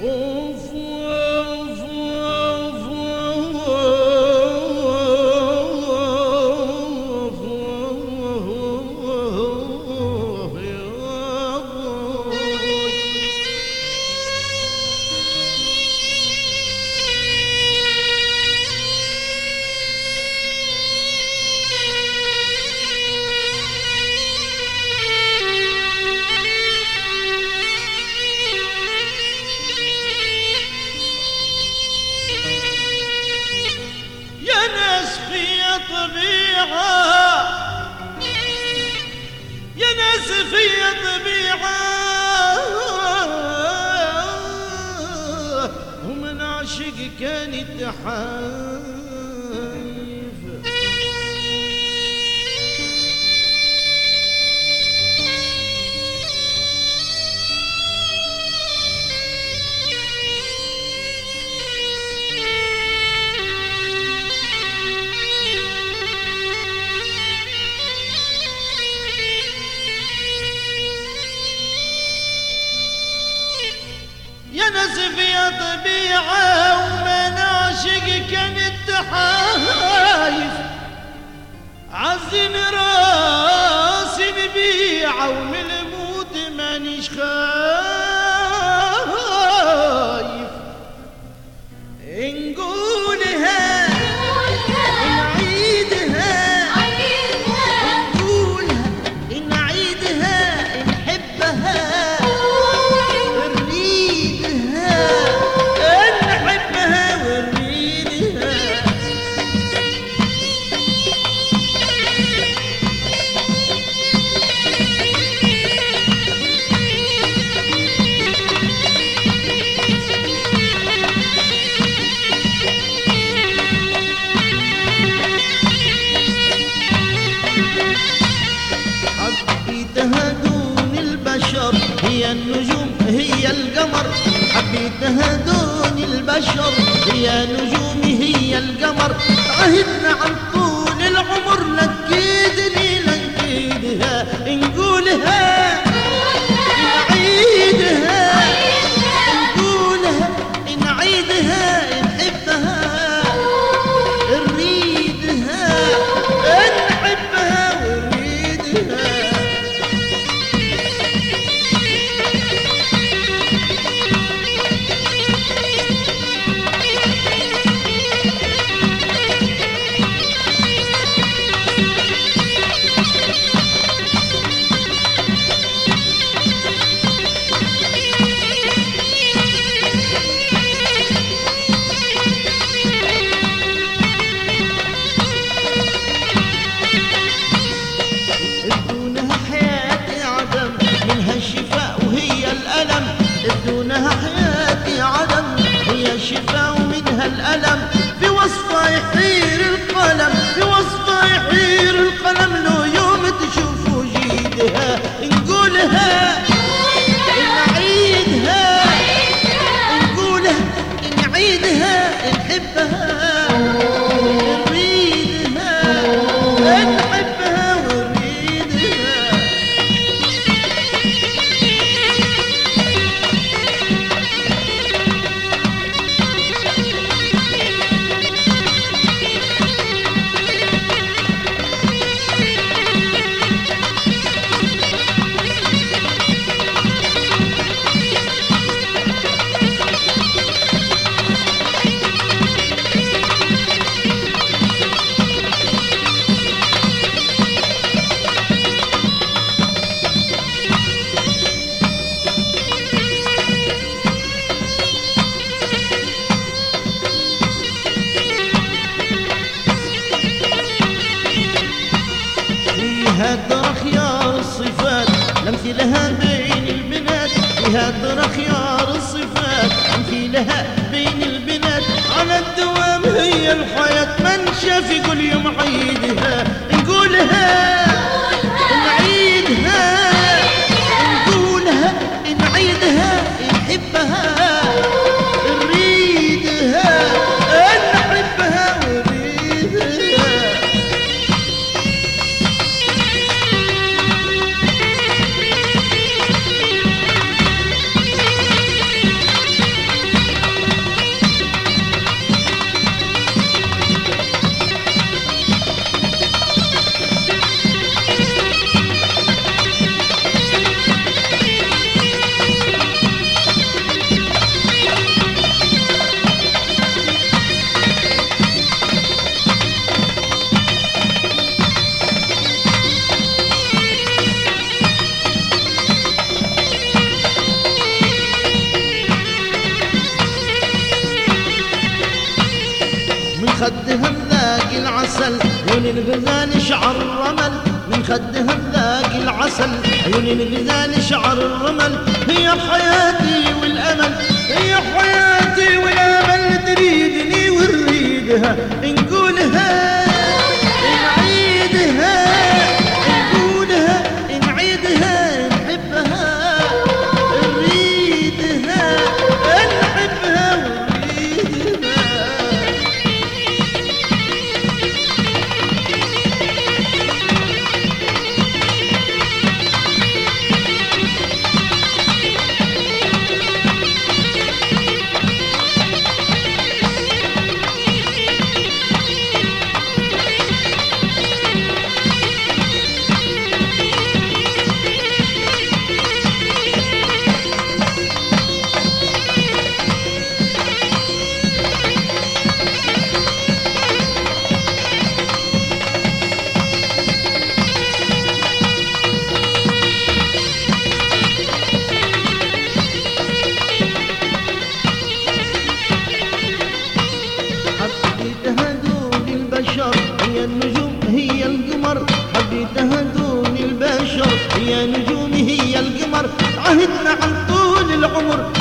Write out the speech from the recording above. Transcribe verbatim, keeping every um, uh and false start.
يا ناس في طبيعة ومن عاشق كان التحايف يا ناس في طبيعة ومن عاشق كان التحايف عزين راسي نبيعة ومن الموت مانيش خايف نقولها نعيدها نقولها نعيدها نحبها هي النجوم هي القمر حبيتها دون البشر هي نجوم هي القمر عهدنا عن طول العمر نكيدني نكيدها نقولها نعيدها نقولها نعيدها نحبها نريدها نحبها ونريدها دونها حياتي عدم هي شفاء ومنها الألم في وصفها يحير القلم في وصفها يحير القلم لو يوم تشوفوا جيدها نقولها نعيدها نقولها نعيدها نحبها نريدها نحبها ونريدها فيها ترى خيار الصفات لمثلها بين البنات فيها ترى خيار الصفات لمثلها بين البنات على الدوام هي الحياة من شاف يقول يوم عيدها نقولها نعيدها نقولها نعيدها نحبها نريدها نحبها ونريدها خدها مذاق العسل عيون الغزال شعر الرمل من خدها مذاق العسل عيون الغزال شعر الرمل هي حياتي والأمل هي حياتي والأمل تريدني ونريدها نقولها نعيدها نقولها نعيدها نحبها نريدها نحبها ونريدها. هي النجوم هي القمر حبيتها دون البشر هي نجومي هي القمر عهدنا عن طول العمر